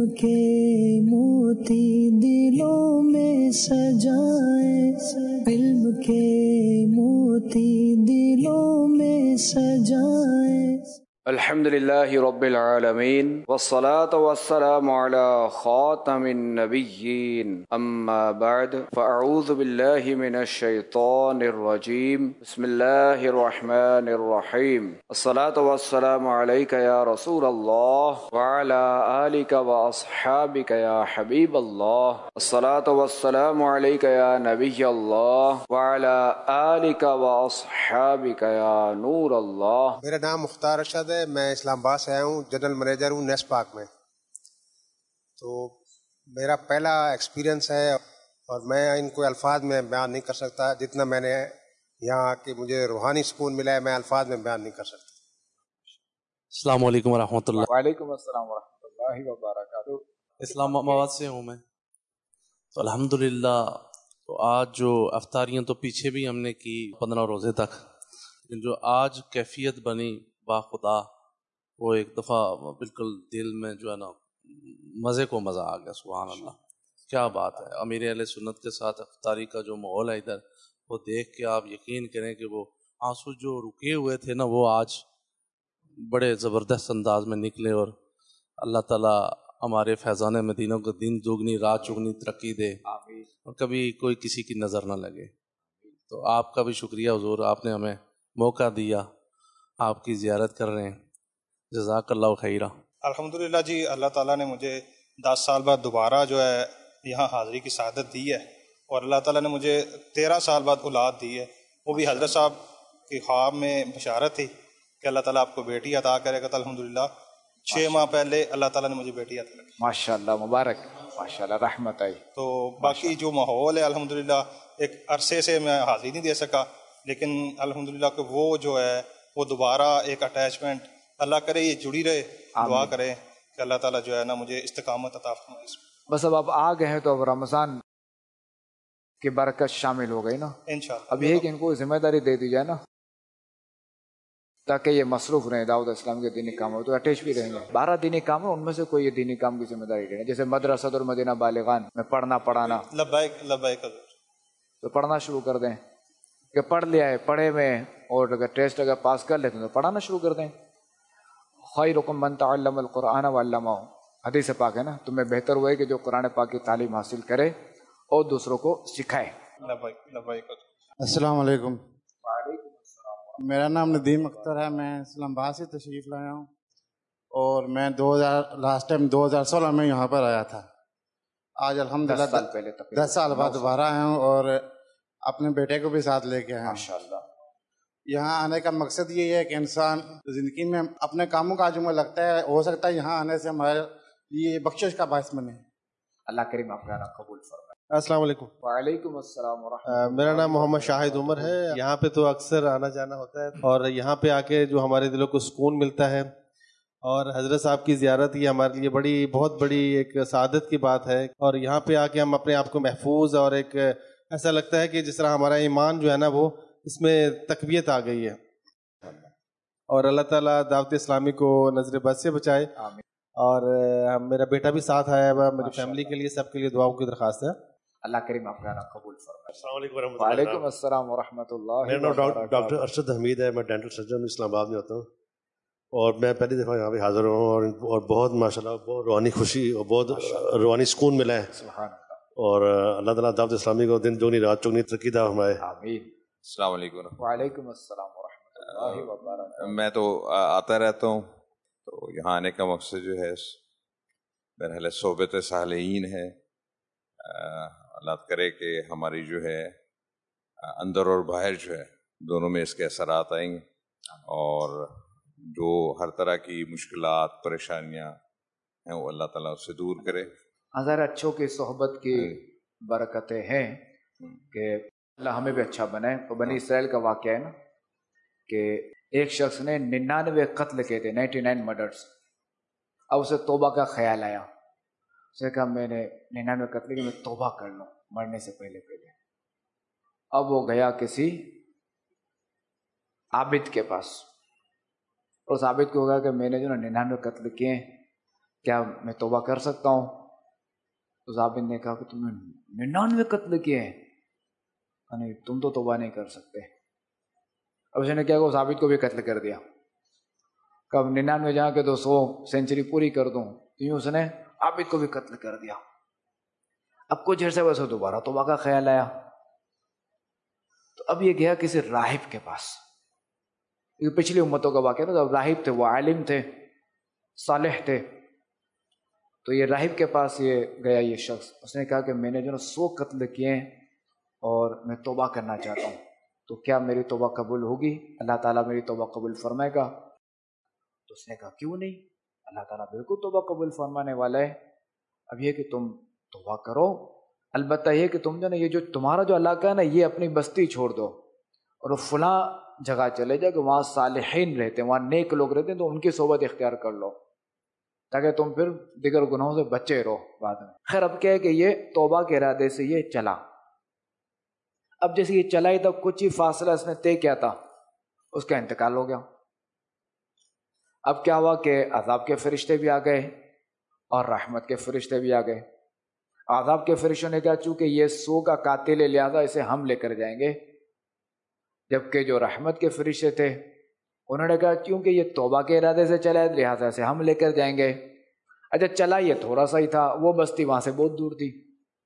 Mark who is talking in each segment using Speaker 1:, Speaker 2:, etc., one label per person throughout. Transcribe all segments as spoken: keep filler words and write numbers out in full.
Speaker 1: کے موتی دلوں میں سجائے، علم کے موتی دلوں میں سجائے۔
Speaker 2: الحمد للہ رب العالمین والصلاة والسلام علی خاتم النبیین، اما بعد فاعوذ باللہ من الشیطان الرجیم، بسم اللہ الرحمن الرحیم۔ الصلاة والسلام علیک یا رسول اللہ وعلی آلک واصحابک یا حبیب اللہ، الصلاة والسلام علیک یا نبی اللہ وعلی آلک واصحابک یا نور اللہ۔
Speaker 3: میرا نام مختار ارشد ہے، میں اسلام آباد سے آیا ہوں، جنرل مینیجر ہوں نیس پاک میں۔ تو میرا پہلا ایکسپیرینس ہے اور میں ان کو الفاظ میں بیان نہیں کر سکتا، جتنا میں نے یہاں کہ مجھے روحانی سکون ملا ہے میں الفاظ میں بیان نہیں کر سکتا۔
Speaker 4: السلام علیکم ورحمۃ اللہ۔
Speaker 2: وعلیکم السلام ورحمۃ اللہ وبرکاتہ۔
Speaker 4: اسلام آباد سے ہوں میں۔ تو الحمدللہ تو آج جو افطاریاں تو پیچھے بھی ہم نے کی پندرہ روزے تک، لیکن جو آج کیفیت بنی با خدا، وہ ایک دفعہ بالکل دل میں جو ہے نا مزے کو مزہ آ گیا۔ سبحان اللہ، کیا بات ہے۔ امیر اہل سنت کے ساتھ افطاری کا جو ماحول ہے ادھر، وہ دیکھ کے آپ یقین کریں کہ وہ آنسو جو رکے ہوئے تھے نا، وہ آج بڑے زبردست انداز میں نکلے، اور اللہ تعالیٰ ہمارے فیضان مدینہ کو دن دوگنی رات چگنی ترقی دے، اور کبھی کوئی کسی کی نظر نہ لگے۔ تو آپ کا بھی شکریہ حضور، آپ نے ہمیں موقع دیا، آپ کی زیارت کر رہے ہیں، جزاک اللہ خیرہ۔
Speaker 5: الحمدللہ جی، اللہ تعالیٰ نے مجھے دس سال بعد دوبارہ جو ہے یہاں حاضری کی سعادت دی ہے، اور اللہ تعالیٰ نے مجھے تیرہ سال بعد اولاد دی ہے، وہ بھی حضرت صاحب کی خواب میں بشارت تھی کہ اللہ تعالیٰ آپ کو بیٹی عطا کرے گا۔ تو الحمدللہ چھ ماہ پہلے اللہ تعالیٰ نے مجھے بیٹی عطا کی۔
Speaker 2: ماشاء اللہ، مبارک، ماشاء اللہ، رحمت آئی۔
Speaker 5: تو باقی جو ماحول ہے الحمدللہ ایک عرصے سے میں حاضری نہیں دے سکا، لیکن الحمدللہ کہ وہ جو ہے وہ دوبارہ ایک اٹیچمنٹ اللہ کرے یہ جڑی رہے، دعا کرے کہ اللہ تعالیٰ جو ہے نا مجھے استقامت عطا فرمائے۔
Speaker 2: بس اب آپ آ گئے ہیں تو اب رمضان کی برکت شامل ہو گئی نا
Speaker 5: انشاءاللہ۔
Speaker 2: اب یہ کہ ان کو ذمہ داری دے دی جائے نا، تاکہ یہ مصروف رہیں دعوت اسلام کے دینی کاموں، تو اٹیچ بھی رہیں گے۔ بارہ دینی کام ہے، ان میں سے کوئی یہ دینی کام کی ذمہ داری لے، جیسے مدرسۃ المدینہ بالغان میں پڑھنا پڑھانا،
Speaker 5: لبیک لبیک حضور۔
Speaker 2: تو پڑھنا شروع کر دیں کہ پڑھ لیا ہے، پڑھے میں، اور اگر ٹیسٹ اگر پاس کر لیتے ہیں تو پڑھانا شروع کر دیں۔ خیرکم من تعلم القرآن وعلمہ، حدیث پاک ہے نا، تمہیں بہتر ہوئے کہ جو قرآن پاک کی تعلیم حاصل کرے اور دوسروں کو سکھائے۔
Speaker 5: لبیک لبیک حضور۔
Speaker 6: السلام علیکم،
Speaker 2: وعلیکم السلام۔
Speaker 6: میرا نام ندیم اختر ہے، میں اسلام آباد سے تشریف لایا ہوں، اور میں دو ہزار لاسٹ ٹائم دو ہزار سولہ میں یہاں پر آیا تھا۔ آج الحمدللہ
Speaker 2: دس سال پہلے تقریباً
Speaker 6: دس سال بعد دوبارہ آیا ہوں، اور اپنے بیٹے کو بھی ساتھ لے کے آیا ہوں۔
Speaker 2: ماشاءاللہ۔
Speaker 6: یہاں آنے کا مقصد یہ ہے کہ انسان زندگی میں اپنے کاموں کا جو مجھے لگتا ہے ہو سکتا ہے یہاں آنے سے ہمارے یہ بخشش کا باعث بنے۔
Speaker 2: اللہ کریم آپ کا قبول فرمائے۔
Speaker 7: السلام علیکم۔
Speaker 2: وعلیکم السلام ورحمۃ۔
Speaker 7: میرا نام محمد شاہد عمر ہے، یہاں پہ تو اکثر آنا جانا ہوتا ہے، اور یہاں پہ آ کے جو ہمارے دلوں کو سکون ملتا ہے، اور حضرت صاحب کی زیارت یہ ہمارے لیے بڑی بہت بڑی ایک سعادت کی بات ہے، اور یہاں پہ آ کے ہم اپنے آپ کو محفوظ، اور ایک ایسا لگتا ہے کہ جس طرح ہمارا ایمان جو ہے نا وہ اس میں تقویت آ گئی ہے، اور اللہ تعالیٰ دعوت اسلامی کو نظر بد سے بچائے۔ اور میرا بیٹا بھی ساتھ آیا ہے، میری فیملی کے لیے سب کے لیے دعاؤں کی درخواست ہے۔
Speaker 2: اللہ کریم آپ کا قبول فرمائے۔
Speaker 8: السلام علیکم ورحمۃ اللہ۔
Speaker 2: وعلیکم السلام ورحمۃ اللہ۔
Speaker 8: میرا نام ڈاکٹر ارشد حمید ہے، میں ڈینٹل سرجن اسلام آباد میں ہوتا ہوں، اور میں پہلی دفعہ یہاں پہ حاضر ہوں، اور اور بہت ماشاء اللہ بہت روحانی خوشی اور بہت روحانی سکون ملا ہے،
Speaker 2: سبحان اللہ۔
Speaker 8: اور اللہ تعالیٰ دعوت اسلامی کو دن دگنی رات چگنی ترقی دے فرمائے۔
Speaker 2: آمین۔
Speaker 9: السلام علیکم۔
Speaker 2: وعلیکم السلام ورحمۃ اللہ وبرکاتہ۔
Speaker 9: میں تو آتا رہتا ہوں، تو یہاں آنے کا مقصد جو ہے بہرحال صحبت صالحین ہے۔ اللہ کرے کہ ہماری جو ہے اندر اور باہر جو ہے دونوں میں اس کے اثرات آئیں گے، اور جو ہر طرح کی مشکلات پریشانیاں ہیں وہ اللہ تعالیٰ اس سے دور کرے۔
Speaker 2: ہزار اچھوں کی صحبت کی برکتیں ہیں کہ اللہ ہمیں بھی اچھا بنائے۔ تو بنی اسرائیل کا واقعہ ہے نا کہ ایک شخص نے ننانوے قتل کیے تھے، نائنٹی نائن مرڈرس۔ اب اسے توبہ کا خیال آیا، اسے کہا میں نے ننانوے قتل کیے، میں توبہ کر لوں مرنے سے پہلے پہلے۔ اب وہ گیا کسی عابد کے پاس، اور اس عابد کو ہوگا کہ میں نے جو نا ننانوے قتل کیے، کیا میں توبہ کر سکتا ہوں؟ تو ضابط نے کہا کہ تم نے ننانوے قتل کیے ہیں، نہیں تم تو توبہ نہیں کر سکتے۔ اب اس نے کیا کہ ضابط کو بھی قتل کر دیا، کب ننانوے جہاں کے تو سو سینچری پوری کر دوں، تو یوں اس نے عابد کو بھی قتل کر دیا۔ اب کچھ عرصے ویسے دوبارہ توبہ کا خیال آیا، تو اب یہ گیا کسی راہب کے پاس۔ یہ پچھلی امتوں کا واقعہ تھا، راہب تھے، وہ عالم تھے، صالح تھے، تو یہ راہب کے پاس یہ گیا یہ شخص، اس نے کہا کہ میں نے جو نا سو قتل کیے ہیں اور میں توبہ کرنا چاہتا ہوں، تو کیا میری توبہ قبول ہوگی؟ اللہ تعالیٰ میری توبہ قبول فرمائے گا؟ تو اس نے کہا کیوں نہیں، اللہ تعالیٰ بالکل توبہ قبول فرمانے والا ہے۔ اب یہ کہ تم توبہ کرو، البتہ یہ کہ تم جو نا یہ جو تمہارا جو علاقہ ہے نا یہ اپنی بستی چھوڑ دو اور فلاں جگہ چلے جاؤ کہ وہاں صالحین رہتے ہیں، وہاں نیک لوگ رہتے ہیں، تو ان کی صحبت اختیار کر لو تاکہ تم پھر دیگر گناہوں سے بچے رہو بعد میں۔ خیر اب کیا ہے کہ یہ توبہ کے ارادے سے یہ چلا۔ اب جیسے یہ چلا ہی تھا، کچھ ہی فاصلہ اس نے طے کیا تھا، اس کا انتقال ہو گیا۔ اب کیا ہوا کہ عذاب کے فرشتے بھی آ گئے اور رحمت کے فرشتے بھی آ گئے۔ عذاب کے فرشتوں نے کہا چونکہ یہ سو کا قاتل ہے لہذا اسے ہم لے کر جائیں گے، جبکہ جو رحمت کے فرشتے تھے انہوں نے کہا کیونکہ یہ توبہ کے ارادے سے چلا ہے لہٰذا سے ہم لے کر جائیں گے۔ اچھا چلا یہ تھوڑا سا ہی تھا، وہ بستی وہاں سے بہت دور تھی۔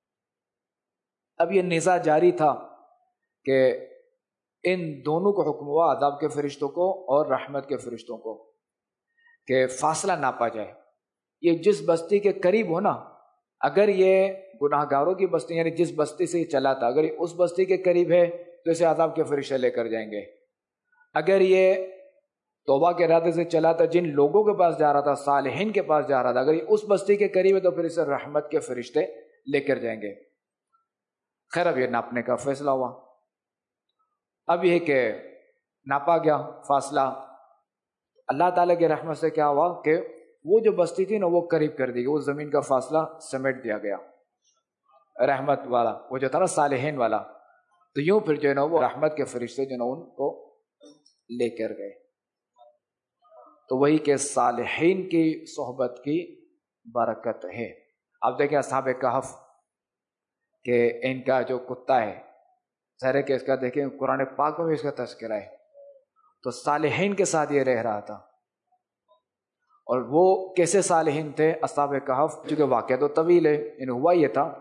Speaker 2: اب یہ نزاع جاری تھا کہ ان دونوں کو حکم ہوا، عذاب کے فرشتوں کو اور رحمت کے فرشتوں کو، کہ فاصلہ ناپا جائے۔ یہ جس بستی کے قریب ہو نا، اگر یہ گناہ گاروں کی بستی یعنی جس بستی سے یہ چلا تھا اگر یہ اس بستی کے قریب ہے تو اسے عذاب کے فرشتے لے کر جائیں گے۔ اگر یہ توبہ کے ارادے سے چلا تھا، جن لوگوں کے پاس جا رہا تھا، صالحین کے پاس جا رہا تھا، اگر یہ اس بستی کے قریب ہے تو پھر اسے رحمت کے فرشتے لے کر جائیں گے۔ خیر اب یہ ناپنے کا فیصلہ ہوا۔ اب یہ کہ ناپا گیا فاصلہ، اللہ تعالیٰ کی رحمت سے کیا ہوا کہ وہ جو بستی تھی نا وہ قریب کر دی گئی، وہ زمین کا فاصلہ سمیٹ دیا گیا، رحمت والا وہ جو تھا نا صالحین والا، تو یوں پھر جو ہے نا وہ رحمت کے فرشتے جو نا ان کو لے کر گئے۔ تو وہی کہ صالحین کی صحبت کی برکت ہے۔ اب دیکھیں اصحاب کہف کہ ان کا جو کتا ہے، ظاہر ہے کہ اس کا دیکھیں قرآن پاک میں بھی اس کا تذکرہ ہے، تو صالحین کے ساتھ یہ رہ رہا تھا۔ اور وہ کیسے صالحین تھے اصحاب کہف؟ چونکہ واقعہ تو طویل ہے، ان ہوا یہ تھا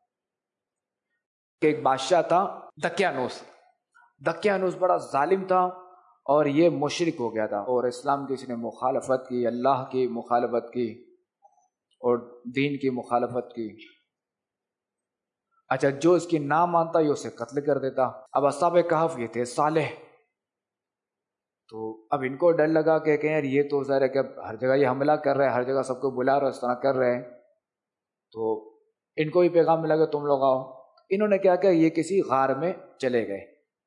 Speaker 2: کہ ایک بادشاہ تھا دقیانوس۔ دقیانوس بڑا ظالم تھا اور یہ مشرک ہو گیا تھا، اور اسلام کی اس نے مخالفت کی، اللہ کی مخالفت کی اور دین کی مخالفت کی۔ اچھا جو اس کی نہ مانتا یہ اسے قتل کر دیتا۔ اب اصحاب کہف یہ تھے صالح، تو اب ان کو ڈر لگا کہ کہیں یار یہ تو ظاہر ہے کہ ہر جگہ یہ حملہ کر رہے ہیں، ہر جگہ سب کو بلا رہے، اس طرح کر رہے ہیں، تو ان کو بھی پیغام ملا کہ تم لوگ آؤ۔ انہوں نے کیا کہ یہ کسی غار میں چلے گئے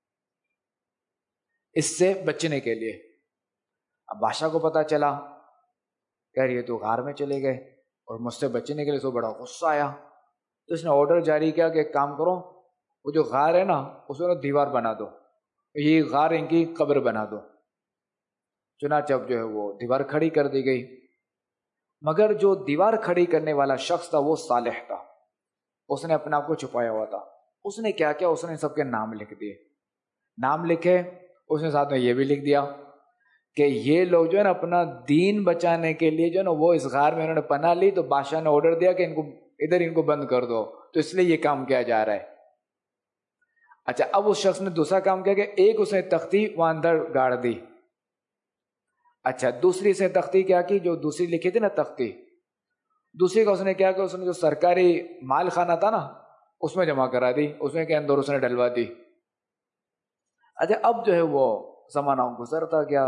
Speaker 2: اس سے بچنے کے لیے۔ اب بادشاہ کو پتا چلا کہ یار یہ تو غار میں چلے گئے اور مجھ سے بچنے کے لیے، تو بڑا غصہ آیا، تو اس نے آرڈر جاری کیا کہ ایک کام کرو، وہ جو غار ہے نا اس میں دیوار بنا دو، یہ غار ان کی قبر بنا دو۔ چنانچہ اب جو ہے وہ دیوار کھڑی کر دی گئی، مگر جو دیوار کھڑی کرنے والا شخص تھا وہ صالح تھا، اس نے اپنے آپ کو چھپایا ہوا تھا۔ اس نے کیا کیا، اس نے سب کے نام لکھ دیے۔ نام لکھے، اس نے ساتھ میں یہ بھی لکھ دیا کہ یہ لوگ جو ہے نا اپنا دین بچانے کے لیے جو ہے نا وہ اس غار میں انہوں نے پناہ لی، تو بادشاہ نے آرڈر دیا کہ ان کو ادھر ان کو بند کر دو، تو اس لیے یہ کام کیا جا رہا ہے۔ اچھا اب اس شخص نے دوسرا کام کیا کہ ایک اس نے تختی وہاں اندر گاڑ دی۔ اچھا دوسری سے تختی کیا کی، جو دوسری لکھی تھی نا تختی، دوسری کا اس نے کیا کہ اس نے جو سرکاری مال خانہ تھا نا اس میں جمع کرا دی، اس میں کے اندر اس نے ڈلوا دی۔ اچھا اب جو ہے وہ زمانہ گزرتا گیا،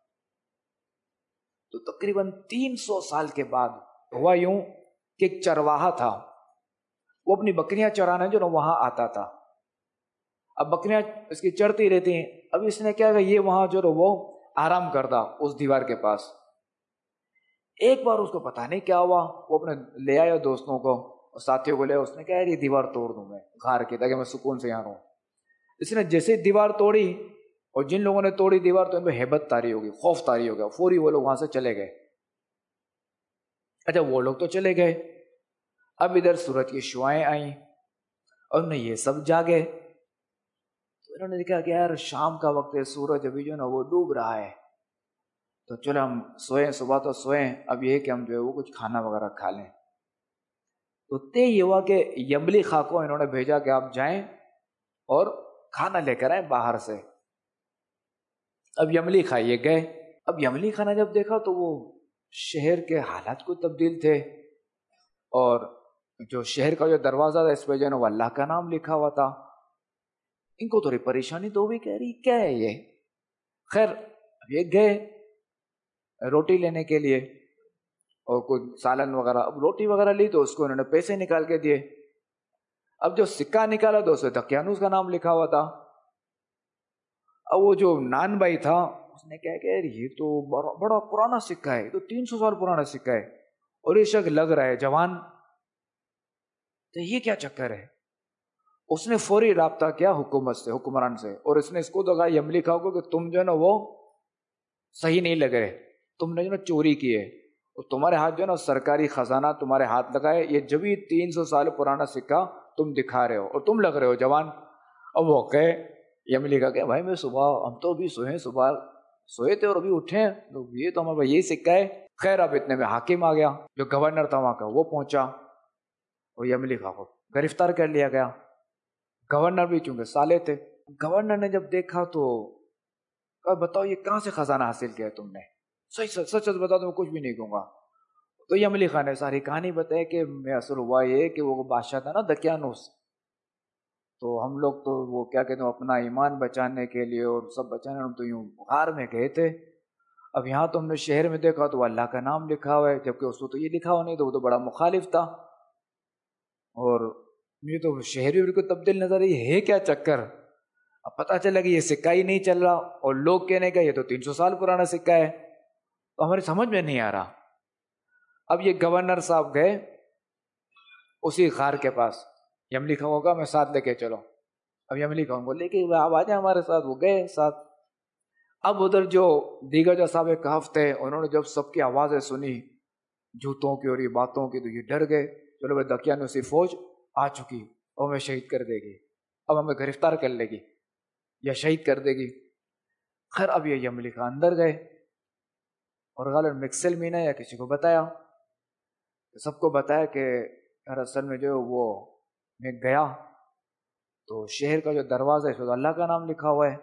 Speaker 2: تو تقریباً تین سو سال کے بعد ہوا یوں کہ ایک چرواہا تھا، وہ اپنی بکریاں چرانے جو نا وہاں آتا تھا۔ اب بکریاں اس کی چرتی رہتی ہیں، اب اس نے کیا کہ یہ وہاں جو وہ آرام کرتا اس دیوار کے پاس۔ ایک بار اس کو پتہ نہیں کیا ہوا، وہ اپنے لے آیا دوستوں کو اور ساتھیوں کو لے، اس نے کہا یار یہ دیوار توڑ دوں میں غار کی تاکہ میں سکون سے یہاں رہوں۔ اس نے جیسے دیوار توڑی، اور جن لوگوں نے توڑی دیوار تو ان پہ ہیبت طاری ہوگی، خوف طاری ہو گیا، فوری وہ لوگ وہاں سے چلے گئے۔ اچھا وہ لوگ تو چلے گئے، اب ادھر سورج کی شعائیں آئیں اور انہیں یہ سب جاگے، تو انہوں نے دیکھا کہ یار شام کا وقت ہے، سورج ابھی جو ہے نا وہ ڈوب رہا ہے، تو چلو ہم سوئیں، صبح تو سوئیں، اب یہ کہ ہم جو ہے وہ کچھ کھانا وغیرہ کھا لیں۔ تو طے یہ ہوا کہ یملی خاں کو انہوں نے بھیجا کہ آپ جائیں اور کھانا لے کر آئیں باہر سے۔ اب یملی خاں یہ گئے، اب یملی خاں نے جب دیکھا تو وہ شہر کے حالات کو تبدیل تھے، اور جو شہر کا جو دروازہ تھا اس پہ جو ہے نا وہ اللہ کا نام لکھا ہوا تھا۔ ان کو تھوڑی پریشانی تو بھی، کہہ رہی کیا ہے یہ؟ خیر اب یہ گئے روٹی لینے کے لیے اور کچھ سالن وغیرہ، اب روٹی وغیرہ لی تو اس کو انہوں نے پیسے نکال کے دیے۔ اب جو سکہ نکالا تو اس پہ دقیانوس کا نام لکھا ہوا تھا۔ اب وہ جو نان بھائی تھا اس نے کہا کہ یار یہ تو بڑا, بڑا پرانا سکہ ہے، تو تین سو سال پرانا سکہ ہے، اور یہ شخص لگ رہا ہے جوان، تو یہ کیا چکر ہے؟ اس نے فوری رابطہ کیا حکومت سے، حکمران سے، اور اس نے اس کو تو کہا یملی خاں کو کہ تم جو ہے نا وہ صحیح نہیں لگ رہے، تم نے جو نا چوری کی ہے، اور تمہارے ہاتھ جو ہے نا سرکاری خزانہ تمہارے ہاتھ لگائے، یہ جبھی تین سو سال پرانا سکہ تم دکھا رہے ہو اور تم لگ رہے ہو جوان۔ اب وہ کہے یملی خاں کہ بھائی میں صبح، ہم تو ابھی سوئے صبح سوئے تھے اور ابھی اٹھے، تو یہ تو ہمارا یہی سکہ ہے۔ خیر اب اتنے میں حاکم آ گیا، جو گورنر تھا وہاں کا، وہ پہنچا اور یملی خاں کو گرفتار کر لیا گیا۔ گورنر بھی چونکہ سالے تھے، گورنر نے جب دیکھا تو کہا بتاؤ یہ کہاں سے خزانہ حاصل کیا تم نے؟ سچ سچ سچ بتا دو، میں کچھ بھی نہیں کہوں گا۔ تو یملی خاں نے ساری کہانی بتائی کہ میں اصل ہوا یہ کہ وہ بادشاہ تھا نا دقیانوس، تو ہم لوگ تو وہ کیا کہتے ہیں اپنا ایمان بچانے کے لیے اور سب بچانے، ہم تو یوں غار میں گئے تھے، اب یہاں تو ہم نے شہر میں دیکھا تو اللہ کا نام لکھا ہوا ہے، جبکہ اس کو تو یہ لکھا ہوا نہیں، تو وہ تو بڑا مخالف تھا، اور مجھے تو شہری بھی کو تبدیل نظر آئی، ہے کیا چکر؟ اب پتہ چلا کہ یہ سکہ ہی نہیں چل رہا، اور لوگ کہنے کا یہ تو تین سو سال پرانا سکہ ہے، تو ہماری سمجھ میں نہیں آ رہا۔ اب یہ گورنر صاحب گئے اسی غار کے پاس، یملی خاں کا میں ساتھ لے کے چلو، اب یملی خاں کو لے کے آپ آ جائیں ہمارے ساتھ، وہ گئے ساتھ۔ اب ادھر جو دیگر جو اصحاب کہف تھے انہوں نے جب سب کی آوازیں سنی جوتوں کی اور یہ باتوں کی، تو یہ ڈر گئے، چلو بھائی دقیانوسی فوج آ چکی اور ہمیں شہید کر دے گی، اب ہمیں گرفتار کر لے گی یا شہید کر دے گی۔ خیر اب یہ یملی خاں اندر گئے اور غالباً مکسل مینا یا کسی کو بتایا، سب کو بتایا کہ یار اصل میں جو وہ میں گیا تو شہر کا جو دروازہ ہے اس پر اللہ کا نام لکھا ہوا ہے،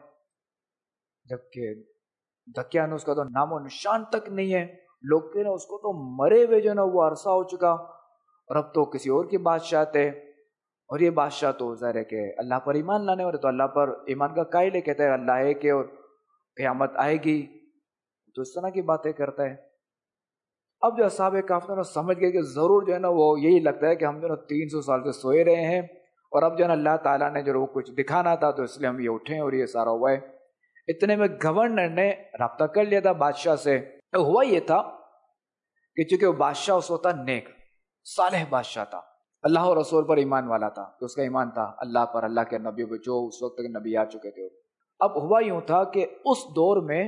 Speaker 2: جبکہ دقیانوس کا تو نام و نشان تک نہیں ہے، لوگ کہہ رہے ہیں اس کو تو مرے ہوئے جو نا وہ عرصہ ہو چکا، اور اب تو کسی اور کی بادشاہ تھے، اور یہ بادشاہ تو ظاہر ہے کہ اللہ پر ایمان لانے والے، تو اللہ پر ایمان کا قائل ہے، کہتا ہے اللہ ہے کہ اور قیامت آئے گی، تو اس طرح کی باتیں کرتا ہے۔ اب جو اصحاب کہف نے سمجھ گئے کہ ضرور جو ہے نا وہ یہی لگتا ہے کہ ہم جو ہے نا تین سو سال سے سوئے رہے ہیں، اور اب جو ہے نا اللہ تعالیٰ نے جو وہ کچھ دکھانا تھا تو اس لیے ہم یہ اٹھے اور یہ سارا ہوا ہے۔ اتنے میں گورنر نے رابطہ کر لیا تھا بادشاہ سے۔ ہوا یہ تھا کہ چونکہ وہ بادشاہ اس وقت نیک صالح بادشاہ تھا، اللہ اور رسول پر ایمان والا تھا، تو اس کا ایمان تھا اللہ پر، اللہ کے نبی پر، جو اس وقت تک نبی آ چکے تھے۔ اب ہوا یوں تھا کہ اس دور میں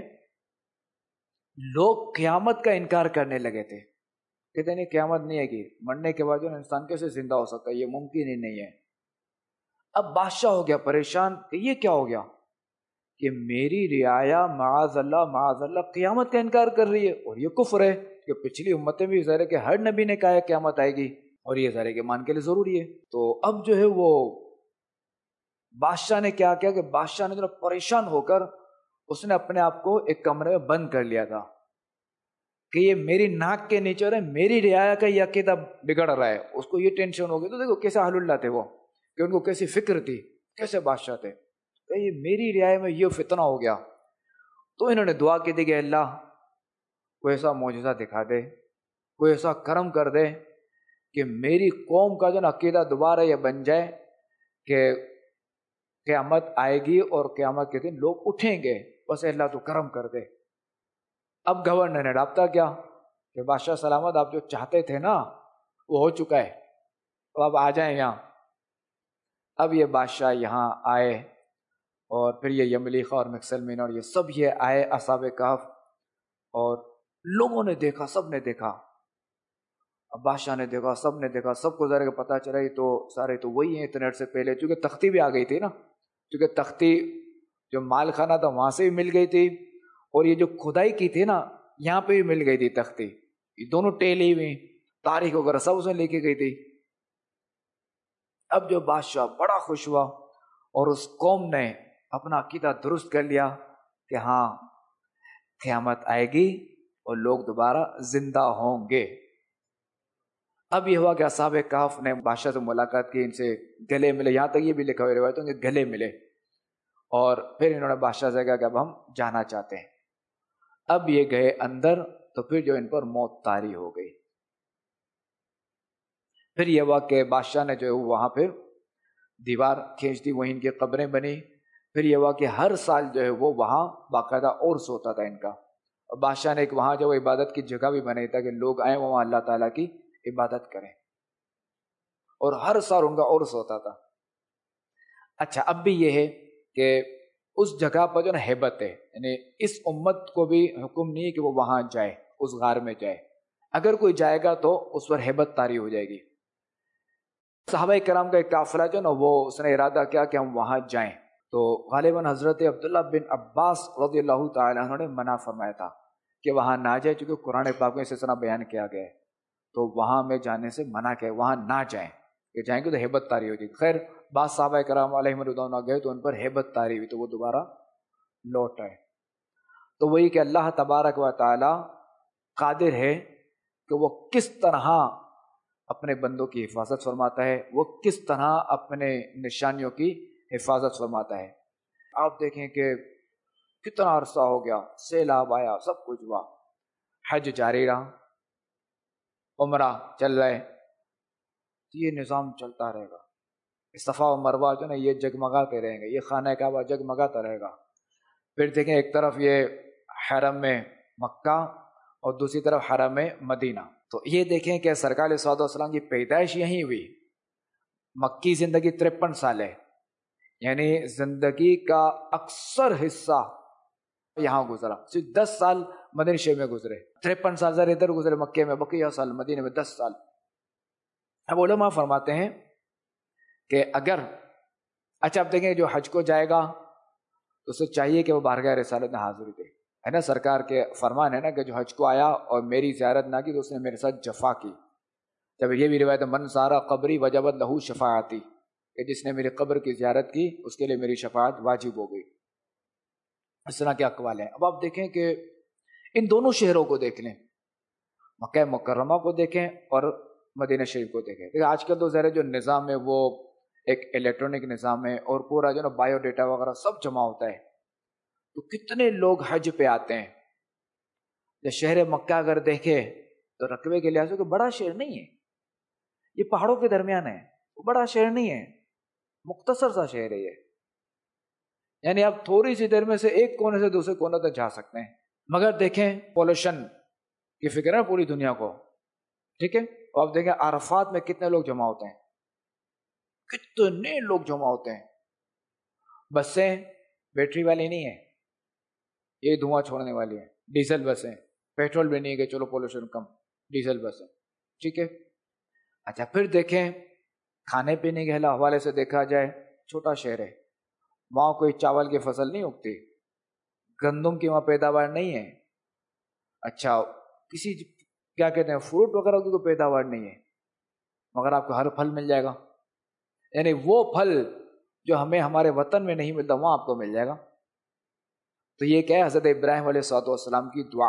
Speaker 2: لوگ قیامت کا انکار کرنے لگے تھے، کہتے نہیں قیامت نہیں ہے گی، مرنے کے بعد جو انسان کیسے زندہ ہو سکتا ہے، یہ ممکن ہی نہیں ہے۔ اب بادشاہ ہو گیا پریشان کہ یہ کیا ہو گیا کہ میری رعایا معاذ اللہ معاذ اللہ قیامت کا انکار کر رہی ہے، اور یہ کفر ہے کہ پچھلی امتیں بھی ظاہر ہے کہ ہر نبی نے کہا ہے قیامت آئے گی، اور یہ ظاہر ہے کہ مان کے لیے ضروری ہے۔ تو اب جو ہے وہ بادشاہ نے کیا کیا کہ بادشاہ نے جو پریشان ہو کر اس نے اپنے آپ کو ایک کمرے میں بند کر لیا تھا کہ یہ میری ناک کے نیچے رہے، میری رعایا کا یہ عقیدہ بگڑ رہا ہے، اس کو یہ ٹینشن ہو گئی۔ تو دیکھو کیسے اہل اللہ تھے وہ، کہ ان کو کیسی فکر تھی، کیسے بادشاہ تھے، کہ یہ میری رعایا میں یہ فتنہ ہو گیا۔ تو انہوں نے دعا کی تھی کہ اللہ کوئی ایسا معجزہ دکھا دے، کوئی ایسا کرم کر دے کہ میری قوم کا جو نا عقیدہ دوبارہ یہ بن جائے کہ قیامت آئے گی اور قیامت کے دن لوگ اٹھیں گے، بس اللہ تو کرم کر دے۔ اب گورنر نے رابطہ کیا کہ بادشاہ سلامت آپ جو چاہتے تھے نا وہ ہو چکا ہے، تو اب آ جائیں یہاں۔ اب یہ بادشاہ یہاں آئے، اور پھر یہ یملی خاں اور مکسلمین اور یہ سب یہ آئے اصحاب کہف، اور لوگوں نے دیکھا، سب نے دیکھا، اب بادشاہ نے دیکھا، سب نے دیکھا، سب کو ذرا پتہ چلا یہ تو سارے تو وہی ہیں انٹرنیٹ سے پہلے، چونکہ تختی بھی آ گئی تھی نا، چونکہ تختی جو مال خانہ تھا وہاں سے بھی مل گئی تھی، اور یہ جو کھدائی کی تھی نا یہاں پہ بھی مل گئی تھی تختی، یہ دونوں ٹیلی ہوئی، تاریخ وغیرہ سب اس میں لکھی گئی تھی۔ اب جو بادشاہ بڑا خوش ہوا اور اس قوم نے اپنا عقیدہ درست کر لیا کہ ہاں قیامت آئے گی اور لوگ دوبارہ زندہ ہوں گے۔ اب یہ ہوا کہ اصحاب کہف نے بادشاہ سے ملاقات کی، ان سے گلے ملے، یہاں تک یہ بھی لکھا ہوا روایتوں کے گلے ملے، اور پھر انہوں نے بادشاہ سے کہا کہ اب ہم جانا چاہتے ہیں۔ اب یہ گئے اندر تو پھر جو ان پر موت طاری ہو گئی۔ پھر یہ ہوا کہ بادشاہ نے جو ہے وہاں پھر دیوار کھینچ دی، وہیں ان کی قبریں بنی۔ پھر یہ ہوا کہ ہر سال جو ہے وہ وہاں باقاعدہ عرس ہوتا تھا ان کا، اور بادشاہ نے ایک وہاں جو عبادت کی جگہ بھی بنائی تھا کہ لوگ آئیں وہاں اللہ تعالیٰ کی عبادت کریں، اور ہر سال ان کا عرس ہوتا تھا۔ اچھا اب بھی یہ ہے کہ اس جگہ پر جو نا ہیبت ہے، یعنی اس امت کو بھی حکم نہیں ہے کہ وہ وہاں جائے، اس غار میں جائے، اگر کوئی جائے گا تو اس پر ہیبت طاری ہو جائے گی۔ صحابہ کرام کا ایک قافلہ جو نا وہ اس نے ارادہ کیا کہ ہم وہاں جائیں، تو غالباً حضرت عبداللہ بن عباس رضی اللہ تعالیٰ عنہ نے منع فرمایا تھا کہ وہاں نہ جائے، چونکہ قرآن پاک میں اس طرح بیان کیا گیا ہے، تو وہاں میں جانے سے منع کیا، وہاں نہ جائیں، کہ جائیں گے تو ہیبت طاری ہو جائے گی۔ خیر بعض صحابہ کرام علیہم رضوان گئے تو ان پر ہیبت طاری ہوئی تو وہ دوبارہ لوٹ آئے۔ تو وہی کہ اللہ تبارک و تعالی قادر ہے کہ وہ کس طرح اپنے بندوں کی حفاظت فرماتا ہے، وہ کس طرح اپنے نشانیوں کی حفاظت فرماتا ہے۔ آپ دیکھیں کہ کتنا عرصہ ہو گیا، سیلاب آیا، سب کچھ ہوا، حج جاری رہا، عمرہ چل رہے، یہ نظام چلتا رہے گا، صفا و مروہ جو نا یہ جگمگاتے رہیں گے، یہ خانہ کعبہ جگمگاتا رہے گا۔ پھر دیکھیں ایک طرف یہ حرم میں مکہ اور دوسری طرف حرم میں مدینہ، تو یہ دیکھیں کہ سرکار علیہ الصلوۃ والسلام کی پیدائش یہیں ہوئی، مکی زندگی ترپن سال ہے، یعنی زندگی کا اکثر حصہ یہاں گزرا، صرف دس سال مدینہ شریف میں گزرے، ترپن سال ذرا ادھر گزرے مکے میں، بقیہ سال مدینہ میں دس سال۔ اب علماء فرماتے ہیں کہ اگر اچھا اب دیکھیں جو حج کو جائے گا تو اسے چاہیے کہ وہ بارگاہ رسالت میں حاضری دے، ہے نا، سرکار کے فرمان ہے نا کہ جو حج کو آیا اور میری زیارت نہ کی تو اس نے میرے ساتھ جفا کی۔ جب یہ بھی روایت من زارا قبری وجبت لہو شفاعتی، کہ جس نے میری قبر کی زیارت کی اس کے لیے میری شفاعت واجب ہو گئی۔ اس طرح کے اقوال ہیں۔ اب آپ دیکھیں کہ ان دونوں شہروں کو دیکھ لیں، مکہ مکرمہ کو دیکھیں اور مدینہ شریف کو دیکھیں۔ دیکھیں آج کل تو ظاہر جو نظام ہے وہ ایک الیکٹرانک نظام ہے اور پورا جو نا بایو ڈیٹا وغیرہ سب جمع ہوتا ہے، تو کتنے لوگ حج پہ آتے ہیں۔ جب شہر مکہ اگر دیکھے تو رقبے کے لحاظ سے کوئی بڑا شہر نہیں ہے، یہ پہاڑوں کے درمیان ہے، وہ بڑا شہر نہیں ہے، مختصر سا شہر ہے یہ، یعنی آپ تھوڑی سی دیر میں سے ایک کونے سے دوسرے کونے تک جا سکتے ہیں۔ مگر دیکھیں پولوشن کی فکر ہے پوری دنیا کو، ٹھیک ہے، اور آپ دیکھیں عرفات میں کتنے لوگ جمع ہوتے ہیں، کتنے لوگ جمع ہوتے ہیں۔ بسیں بیٹری والی نہیں ہیں، یہ دھواں چھوڑنے والی ہیں، ڈیزل بسیں، پیٹرول بھی نہیں ہے کہ چلو پولوشن کم، ڈیزل بسیں، ٹھیک ہے۔ اچھا پھر دیکھیں کھانے پینے کے حوالے سے دیکھا جائے، چھوٹا شہر ہے، وہاں کوئی چاول کی فصل نہیں اگتی، گندم کی وہاں پیداوار نہیں ہے، اچھا کسی کیا کہتے ہیں فروٹ وغیرہ کی کوئی پیداوار نہیں ہے، مگر آپ کو ہر پھل مل جائے گا، یعنی وہ پھل جو ہمیں ہمارے وطن میں نہیں ملتا وہاں آپ کو مل جائے گا۔ تو یہ کیا ہے حضرت ابراہیم علیہ الصلوۃ والسلام کی دعا۔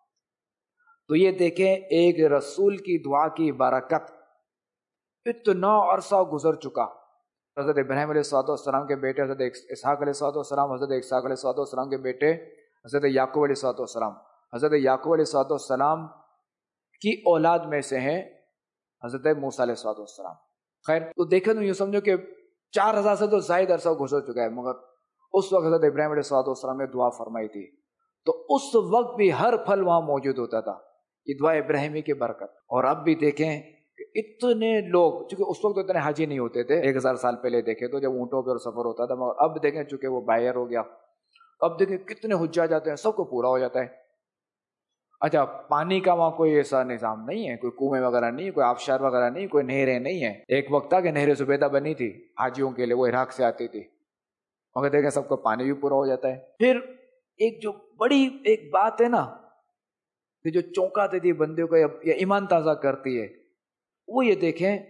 Speaker 2: تو یہ دیکھیں ایک رسول کی دعا کی برکت، اتنا عرصہ گزر چکا، حضرت ابراہیم علیہ الصلوۃ والسلام کے بیٹے حضرت اسحاق علیہ الصلوۃ والسلام، حضرت اسحاق علیہ الصلوۃ والسلام کے بیٹے حضرت یعقوب علیہ الصلوۃ والسلام، حضرت یعقوب علیہ الصلوۃ والسلام کی اولاد میں سے ہیں حضرت موسیٰ علیہ الصلوۃ والسلام۔ خیر تو دیکھیں تو یہ سمجھو کہ چار ہزار سے تو زائد عرصہ گزر چکا ہے، مگر اس وقت حضرت ابراہیم علیہ الصلوۃ والسلام نے دعا فرمائی تھی، تو اس وقت بھی ہر پھل وہاں موجود ہوتا تھا، یہ دعا ابراہیمی کی برکت۔ اور اب بھی دیکھیں کہ اتنے لوگ، چونکہ اس وقت تو اتنے حاجی نہیں ہوتے تھے، ایک ہزار سال پہلے دیکھے تو جب اونٹوں پہ سفر ہوتا تھا، مگر اب دیکھیں چونکہ وہ باہر ہو گیا، اب دیکھیں کتنے حجاج جاتے ہیں، سب کو پورا ہو جاتا ہے۔ अच्छा, पानी का वहाँ कोई ऐसा निज़ाम नहीं है, कोई कुएं वगैरह नहीं, कोई आबशार वगैरह नहीं, कोई नहरें नहीं है। एक वक्त था कि नहरें सुबेदा बनी थी हाजियों के लिए, वो इराक से आती थी, मगर देखें सबको पानी भी पूरा हो जाता है। फिर एक जो बड़ी एक बात है ना कि जो चौंका देती बंदे को या ईमान ताज़ा करती है, वो ये देखें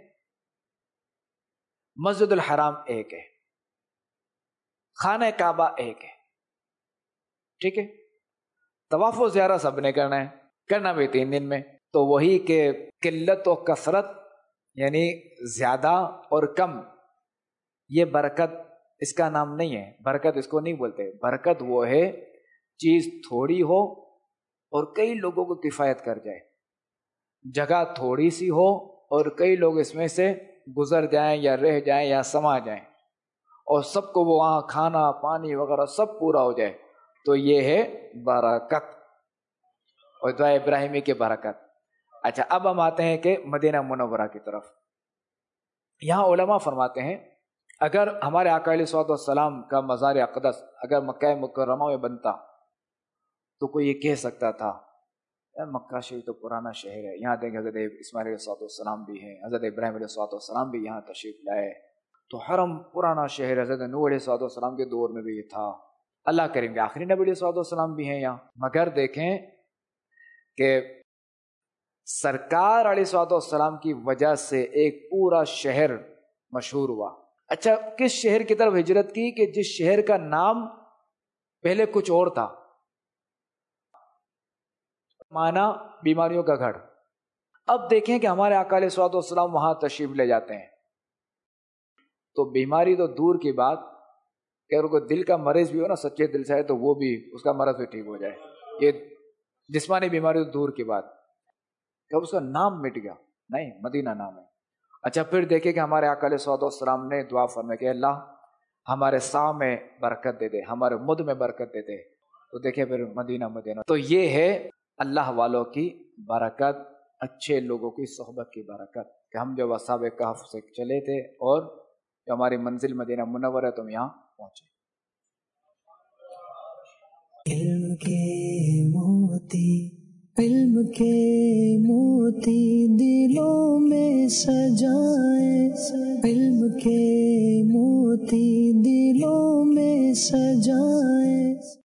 Speaker 2: मस्जिदुल हराम एक है, खाना काबा एक है, ठीक है, तवाफ व ज़ियारा सबने करना है, करना भी तीन दिन में। तो वही के किल्लत और कसरत यानी ज्यादा और कम, ये बरकत इसका नाम नहीं है। बरकत इसको नहीं बोलते। बरकत वो है चीज थोड़ी हो और कई लोगों को किफायत कर जाए, जगह थोड़ी सी हो और कई लोग इसमें से गुजर जाएं या रह जाएं या समा जाएं और सबको वो वहाँ खाना पानी वगैरह सब पूरा हो जाए, तो ये है बरकत और दुआ इब्राहिमी की बरकत। अच्छा, अब हम आते हैं कि मदीना मुनव्वरा की तरफ। यहाँ उलमा फरमाते हैं अगर हमारे आका अलैहि सलाम का मज़ार अक़दस अगर मक्का मुकर्रमा में बनता तो कोई ये कह सकता था यार मक्का शरीफ तो पुराना शहर है, यहाँ देखें हज़रत इस्माइल अलैहिस्सलाम भी हैं, हज़रत इब्राहिम अलैहिस्सलाम भी यहाँ तशरीफ लाए, तो हरम पुराना शहर, हज़रत नूह अलैहिस्सलाम के दौर में भी ये था, अल्लाह करेंगे आखिरी नबी अलैहिस्सलाम भी हैं यहाँ। मगर देखें कि सरकार अलैहिस्सलाम की वजह से एक पूरा शहर मशहूर हुआ। अच्छा, किस शहर की तरफ हिजरत की कि जिस शहर का नाम पहले कुछ और था, माना बीमारियों का घर। अब देखें कि हमारे आका अलैहिस्सलाम वहां तशरीफ ले जाते हैं तो बीमारी तो दूर की बात, अगर कोई दिल का मरीज भी हो ना, सच्चे दिल से है, तो वो भी उसका मरज भी ठीक हो जाए। ये जिस्मानी बीमारी तो दूर की बात, कब उसका नाम मिट गया, नहीं, मदीना नाम है। अच्छा, फिर देखे कि हमारे आका अलैहिस्सलाम ने दुआ फरमाई कि अल्लाह हमारे सा में बरकत दे दे, हमारे मुद में बरकत दे दे, तो देखे फिर मदीना मदीना। तो ये है अल्लाह वालों की बरकत, अच्छे लोगों की सोहबत की बरकत कि हम जब असहाब कहफ से चले थे और जो हमारी मंजिल मदीना मुनव्वरा है, तुम यहाँ पहुंचे।
Speaker 1: इल्म के मोती इल्म के मोती दिलों में सजाए